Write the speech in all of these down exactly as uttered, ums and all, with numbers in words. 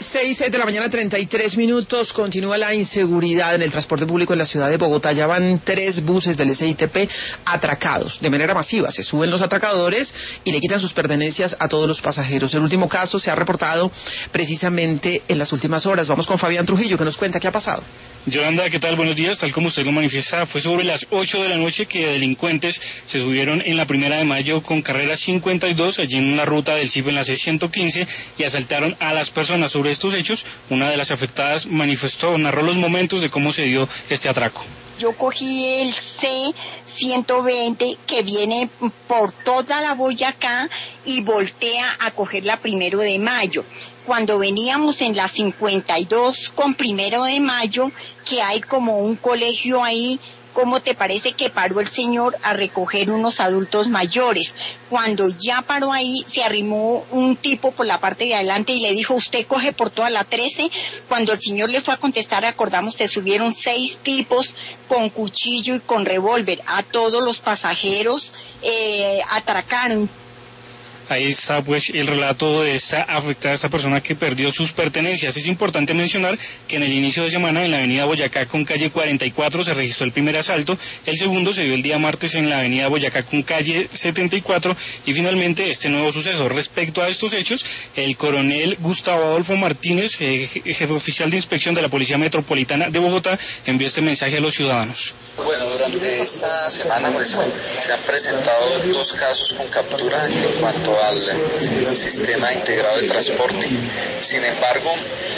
seis de la mañana, treinta y tres minutos. Continúa la inseguridad en el transporte público en la ciudad de Bogotá. Ya van tres buses del S I T P atracados de manera masiva. Se suben los atracadores y le quitan sus pertenencias a todos los pasajeros. El último caso se ha reportado precisamente en las últimas horas. Vamos con Fabián Trujillo, que nos cuenta qué ha pasado. Yolanda, ¿qué tal? Buenos días. Tal como usted lo manifiesta, fue sobre las ocho de la noche que delincuentes se subieron en la primera de mayo con carrera cincuenta y dos, allí en la ruta del C I P en la C ciento quince, y asaltaron a las personas. Sobre estos hechos, una de las afectadas manifestó, narró los momentos de cómo se dio este atraco. Yo cogí el C ciento veinte que viene por toda la Boyacá y voltea a coger la primero de mayo. Cuando veníamos en la cincuenta y dos con primero de mayo, que hay como un colegio ahí, ¿cómo te parece que paró el señor a recoger unos adultos mayores? Cuando ya paró ahí, se arrimó un tipo por la parte de adelante y le dijo, usted coge por toda la trece. Cuando el señor le fue a contestar, acordamos, se subieron seis tipos con cuchillo y con revólver. A todos los pasajeros eh, atracaron. Ahí está pues el relato de esta afectada, esta persona que perdió sus pertenencias. Es importante mencionar que en el inicio de semana en la avenida Boyacá con calle cuarenta y cuatro se registró el primer asalto, el segundo se dio el día martes en la avenida Boyacá con calle setenta y cuatro y finalmente este nuevo suceso. Respecto a estos hechos, el coronel Gustavo Adolfo Martínez, eh, jefe oficial de inspección de la Policía Metropolitana de Bogotá, envió este mensaje a los ciudadanos. Bueno, durante esta semana pues se han presentado dos casos con captura en cuanto al sistema integrado de transporte. Sin embargo,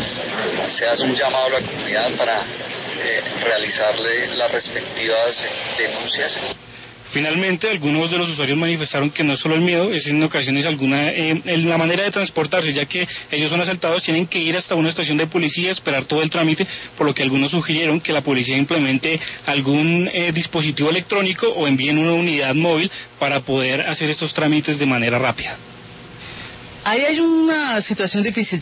se hace un llamado a la comunidad para eh, realizarle las respectivas denuncias. Finalmente, algunos de los usuarios manifestaron que no es solo el miedo, es en ocasiones alguna eh, en la manera de transportarse, ya que ellos son asaltados, tienen que ir hasta una estación de policía, esperar todo el trámite, por lo que algunos sugirieron que la policía implemente algún eh, dispositivo electrónico o envíen una unidad móvil para poder hacer estos trámites de manera rápida. Ahí hay una situación difícil.